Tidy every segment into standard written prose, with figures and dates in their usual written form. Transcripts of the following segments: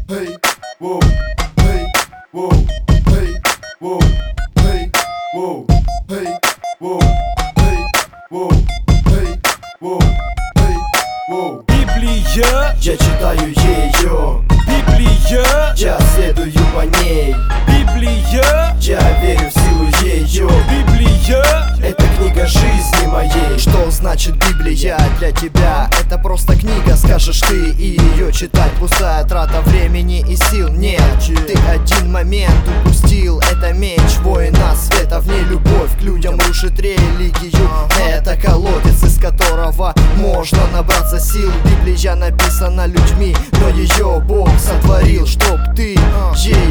hey, whoa, hey, whoa, hey, whoa, hey, whoa, hey, whoa, hey, whoa, hey, whoa, hey, whoa. Библия, Я читаю ее, Библия, я следую по ней, Библия, я верю в силу ее. Библия. Это книга жизни моей. Что значит Библия для тебя? Это просто книга, скажешь ты, и ее читать пустая трата времени и сил. Нет, ты один момент упустил. Это меч воина света, в ней любовь к людям рушит религию. Это колодец, из которого можно набраться сил. Библия написана людьми, но ее Бог сотворил, чтоб ты ее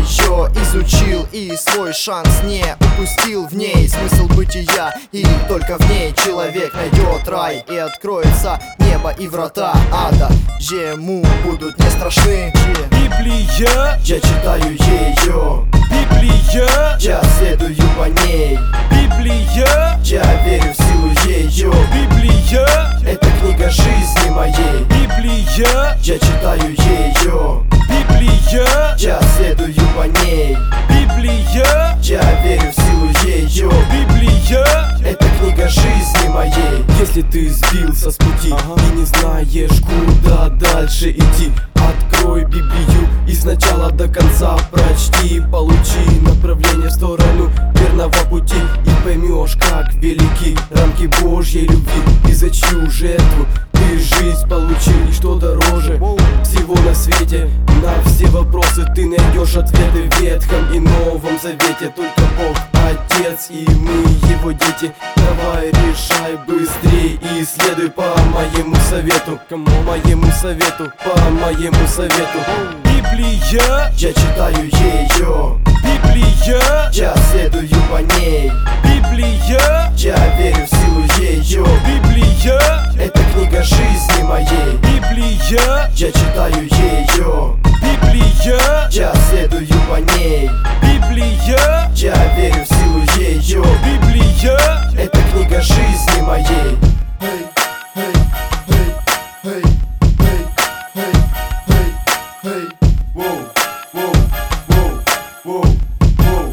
изучил и свой шанс не упустил. В ней смысл бытия, и только в ней человек найдет рай, и откроется небо и врата ада. Ему будут не страшны. Библия, Я читаю ее, Библия, я следую по ней, Библия, я верю в силу ее. Библия, Это книга жизни моей. Библия, Я читаю ее, Библия, я следую по ней, Библия, я верю в силу ее. Библия. Это книга жизни моей. Если ты сбился с пути и не знаешь, куда дальше идти, открой Библию и сначала до конца прочти. Получи направление в сторону верного пути и поймешь, как велики рамки Божьей любви. И за чью жертву ты жизнь получил, и что дороже всего на свете. На все вопросы ты найдешь ответы в Ветхом и Новом Завете. Только Бог Отец, и мы Его дети. Давай решай быстрее и следуй по моему совету. По моему совету, по моему совету. Библия, Я читаю ее, Библия, я следую по ней, Библия, я верю в силу ее. Библия, Это книга жизни моей. Библия, Я читаю ее, Библия, я следую по ней, Библия, я верю в силу ее. Библия. Это книга жизни моей. Hey, hey, hey, hey, hey, hey, hey, hey, whoa, whoa, whoa, whoa, whoa,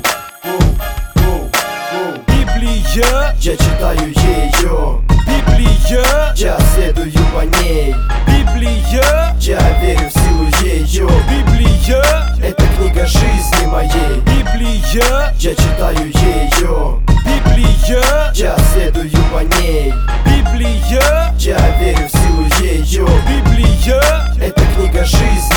whoa, whoa. Библия, Я читаю ее, Библия, я следую по ней, Библия, я верю в силу ее. Библия, Это книга жизни моей. Библия, Я читаю ее, Библия, я следую по ней, Библия, я верю в силу ее. Библия. Это книга жизни